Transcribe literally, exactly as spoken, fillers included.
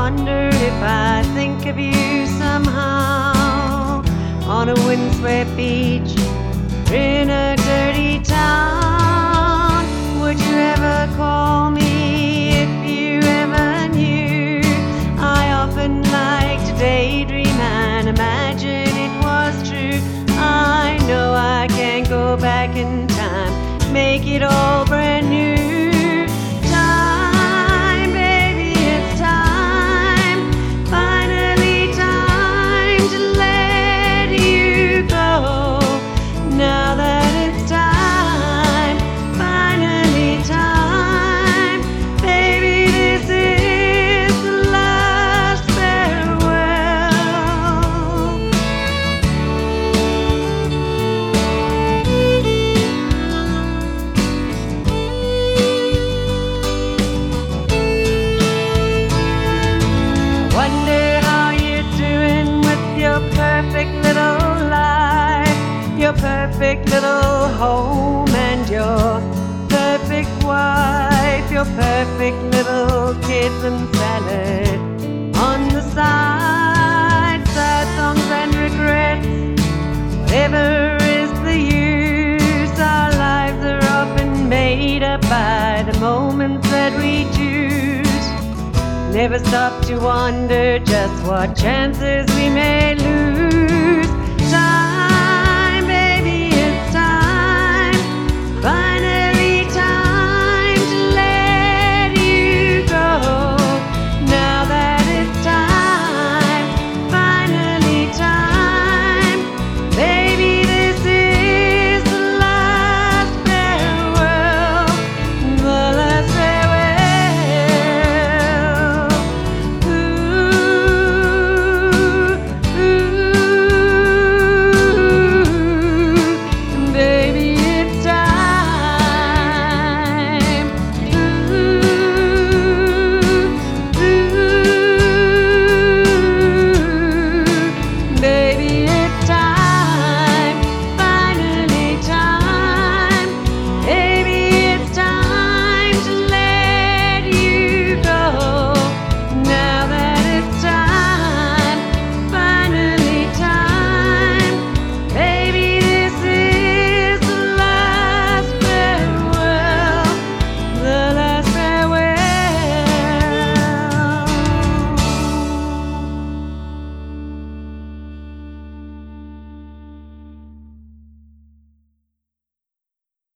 wonder if I think of you somehow on a windswept beach in a dirty town. Would you ever call me if you ever knew? I often like to daydream and imagine it was true. I know I can't go back in time, make it all brand new. Time, baby, it's time, finally time to let you go. Now that it's time, finally time, baby, this is the last farewell. Wonder how you're doing with your perfect little life, your perfect little home and your perfect wife, your perfect little kids and salad on the side, sad songs and regrets. Whatever is the use, our lives are often made up by the moments that we choose. Never stop to wonder just what chances we may lose.